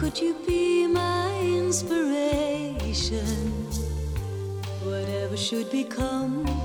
Could you be my inspiration? Whatever should become